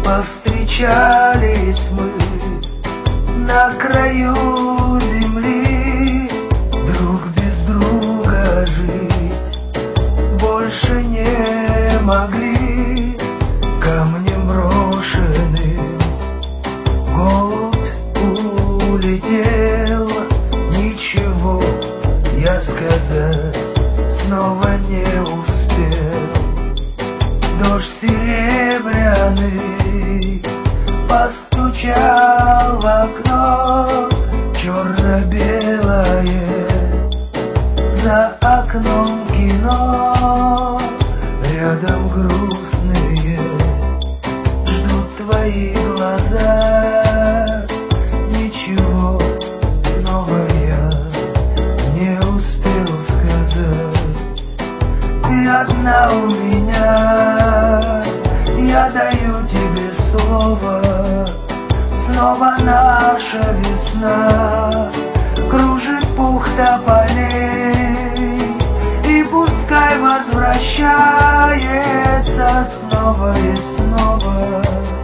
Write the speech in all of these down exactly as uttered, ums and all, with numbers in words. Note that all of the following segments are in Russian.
Повстречались мы на краю земли, друг без друга жить больше не могли. Камнем брошенным голубь улетел, ничего я сказать снова не успел. Дождь серебряный постучал в окно, черно-белое за окном кино, рядом грустные ждут твои глаза. Ничего снова я не успел сказать. Ты одна у меня, я даю тебе слово. Снова наша весна кружит пух тополей, и пускай возвращается снова и снова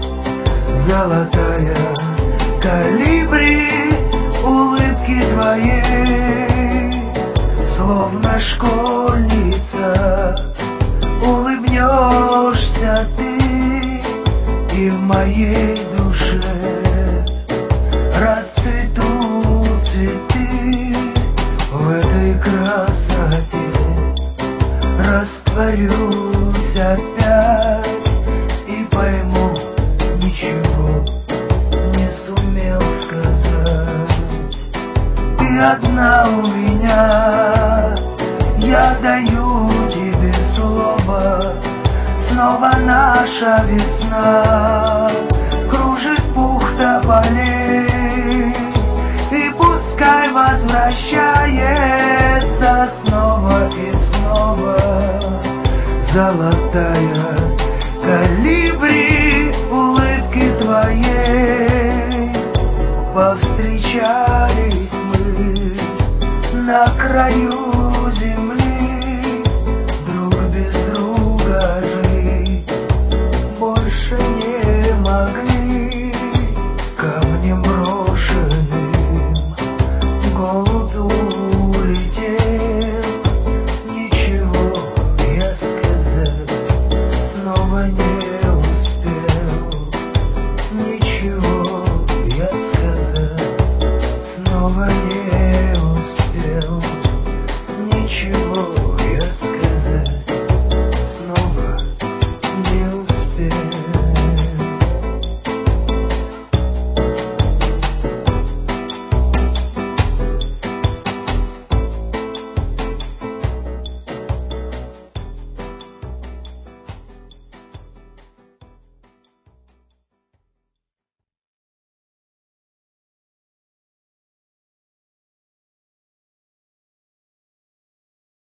золотая колибри улыбки твоей. Словно школьница улыбнешься ты, и в моей душе расцветут цветы. В этой красоте растворюсь опять и пойму, ничего не сумел сказать. Ты одна у меня, я даю тебе слово. Снова наша весна кружит пух тополей, и пускай возвращается снова и снова золотая колибри улыбки твоей. Повстречались мы на краю